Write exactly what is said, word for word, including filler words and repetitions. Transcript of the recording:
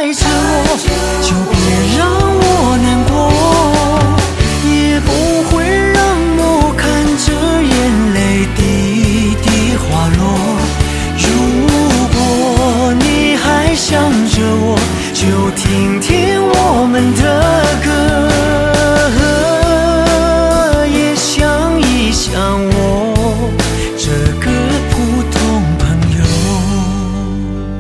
爱着我，就别让我难过，也不会让我看着眼泪滴滴滑落。如果你还想着我，就听听我们的